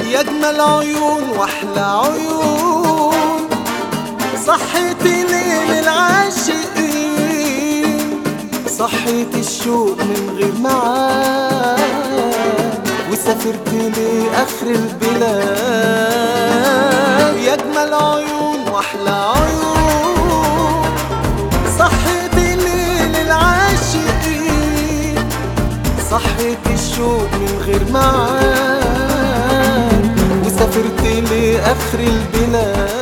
يا اجمل عيون واحلى عيون، صحيتي ليل العاشقين، صحيت الشوق من غير معاد، وسافرت لاخر البلاد. يا اجمل عيون واحلى عيون، صحيتي ليل العاشقين، صحيت الشوق من غير معاد، وسافرت لاخر البلاد.